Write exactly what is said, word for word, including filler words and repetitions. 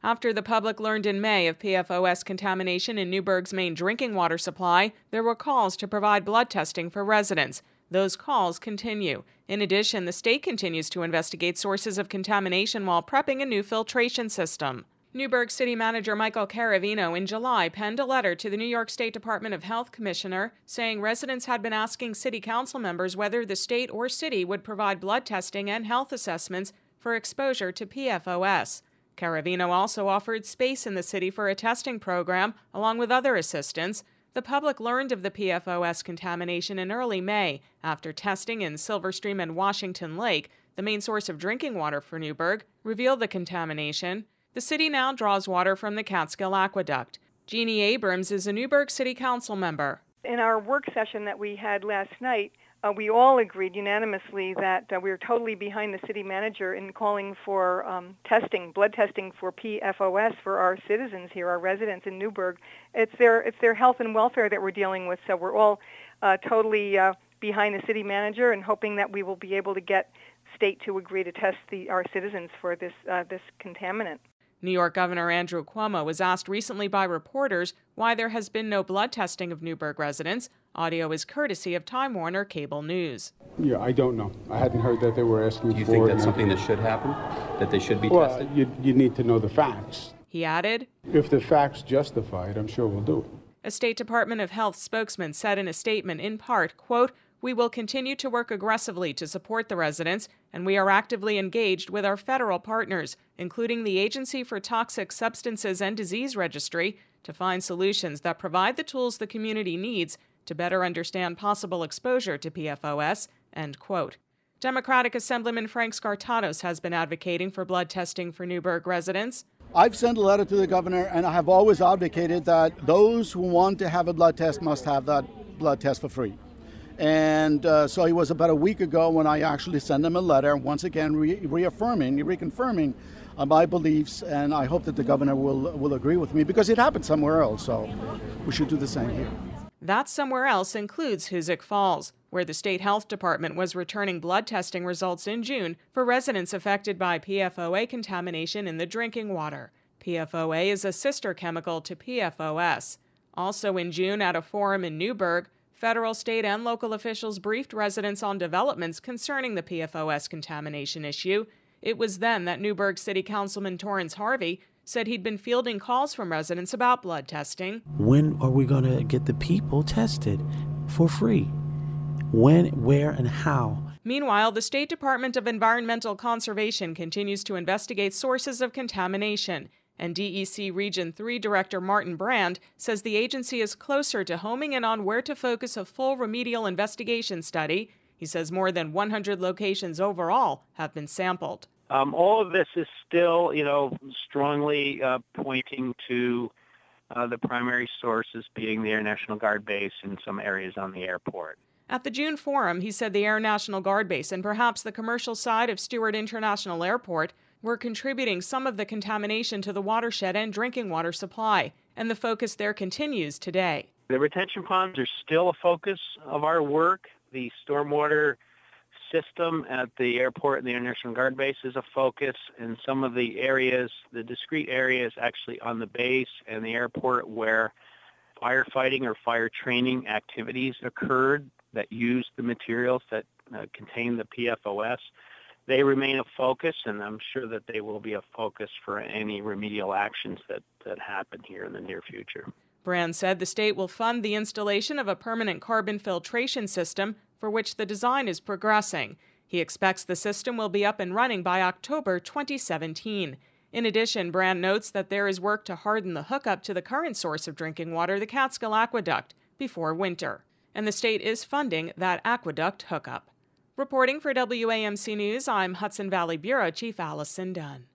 After the public learned in May of P F O S contamination in Newburgh's main drinking water supply, there were calls to provide blood testing for residents. Those calls continue. In addition, the state continues to investigate sources of contamination while prepping a new filtration system. Newburgh City Manager Michael Caravino in July penned a letter to the New York State Department of Health Commissioner saying residents had been asking city council members whether the state or city would provide blood testing and health assessments for exposure to P F O S. Caravino also offered space in the city for a testing program, along with other assistance. The public learned of the P F O S contamination in early May after testing in Silverstream and Washington Lake, the main source of drinking water for Newburgh, revealed the contamination. The city now draws water from the Catskill Aqueduct. Jeannie Abrams is a Newburgh City Council member. In our work session that we had last night, uh, we all agreed unanimously that uh, we were totally behind the city manager in calling for um, testing, blood testing for P F O S for our citizens here, our residents in Newburgh. It's their it's their health and welfare that we're dealing with, so we're all uh, totally uh, behind the city manager and hoping that we will be able to get state to agree to test the, our citizens for this uh, this contaminant. New York Governor Andrew Cuomo was asked recently by reporters why there has been no blood testing of Newburgh residents. Audio is courtesy of Time Warner Cable News. Yeah, I don't know. I hadn't heard that they were asking for it. Do you think that's something that should happen? That they should be well, tested? You, you need to know the facts. He added, if the facts justify it, I'm sure we'll do it. A State Department of Health spokesman said in a statement, in part, quote, "We will continue to work aggressively to support the residents, and we are actively engaged with our federal partners, including the Agency for Toxic Substances and Disease Registry, to find solutions that provide the tools the community needs to better understand possible exposure to P F O S," end quote. Democratic Assemblyman Frank Skartatos has been advocating for blood testing for Newburgh residents. I've sent a letter to the governor, and I have always advocated that those who want to have a blood test must have that blood test for free. And uh, so it was about a week ago when I actually sent him a letter, once again re- reaffirming, reconfirming uh, my beliefs, and I hope that the governor will will agree with me because it happened somewhere else, so we should do the same here. That somewhere else includes Hoosick Falls, where the state health department was returning blood testing results in June for residents affected by P F O A contamination in the drinking water. P F O A is a sister chemical to P F O S. Also in June, at a forum in Newburgh, federal, state, and local officials briefed residents on developments concerning the P F O S contamination issue. It was then that Newburgh City Councilman Torrance Harvey said he'd been fielding calls from residents about blood testing. When are we going to get the people tested for free? When, where, and how? Meanwhile, the State Department of Environmental Conservation continues to investigate sources of contamination, and D E C Region three Director Martin Brand says the agency is closer to homing in on where to focus a full remedial investigation study. He says more than one hundred locations overall have been sampled. Um, all of this is still, you know, strongly uh, pointing to uh, the primary sources being the Air National Guard base in some areas on the airport. At the June forum, he said the Air National Guard base and perhaps the commercial side of Stewart International Airport were contributing some of the contamination to the watershed and drinking water supply, and the focus there continues today. The retention ponds are still a focus of our work. The stormwater system at the airport and the Air National Guard base is a focus, and some of the areas, the discrete areas actually on the base and the airport where firefighting or fire training activities occurred that used the materials that uh, contain the P F O S. They remain a focus, and I'm sure that they will be a focus for any remedial actions that, that happen here in the near future. Brand said the state will fund the installation of a permanent carbon filtration system for which the design is progressing. He expects the system will be up and running by October twenty seventeen. In addition, Brand notes that there is work to harden the hookup to the current source of drinking water, the Catskill Aqueduct, before winter. And the state is funding that aqueduct hookup. Reporting for W A M C News, I'm Hudson Valley Bureau Chief Allison Dunn.